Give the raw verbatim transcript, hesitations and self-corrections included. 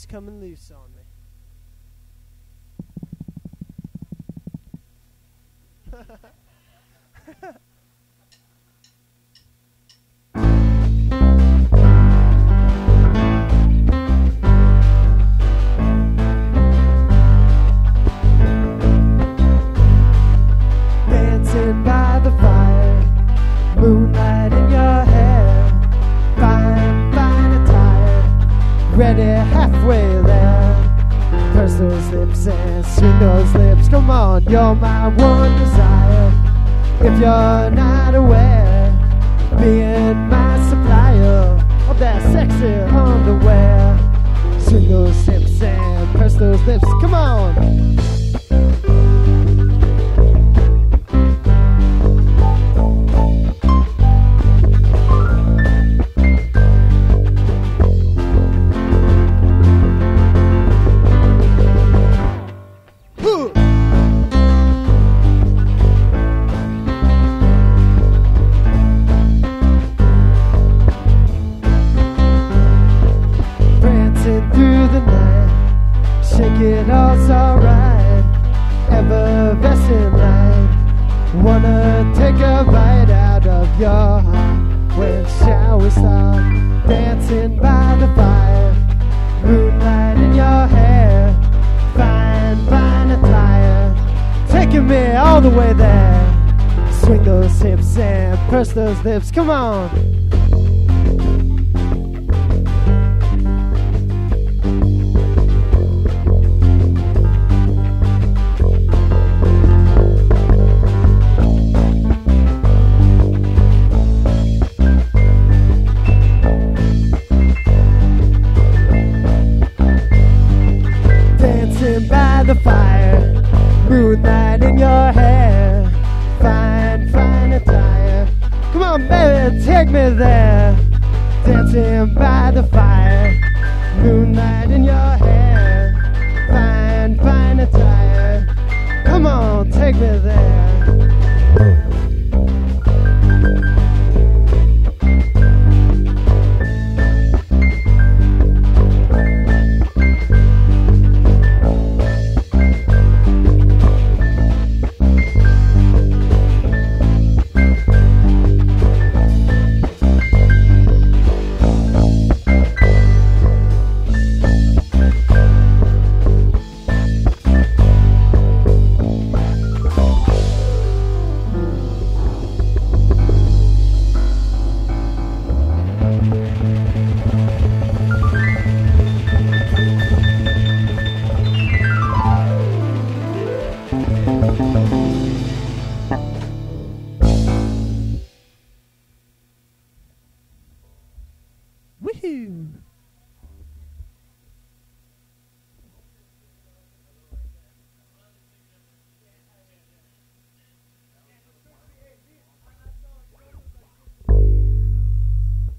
is coming loose on me. Dancing by the fire, moonlight in your hair, fine, fine attire, ready halfway there. Purse those lips and swing those lips, come on, you're my one desire. If you're not aware, being my supplier of that sexy underwear. Swing those hips and purse those lips, come on. Shake it all's alright, effervescent light. Wanna take a bite out of your heart. When shall we start? Dancing by the fire, moonlight in your hair, fine, fine attire, taking me all the way there. Swing those hips and purse those lips, come on. By the fire, moonlight in your hair, fine, fine attire. Come on, baby, take me there. Dancing by the fire, moonlight in your hair, fine, fine attire. Come on, take me there. Woohoo!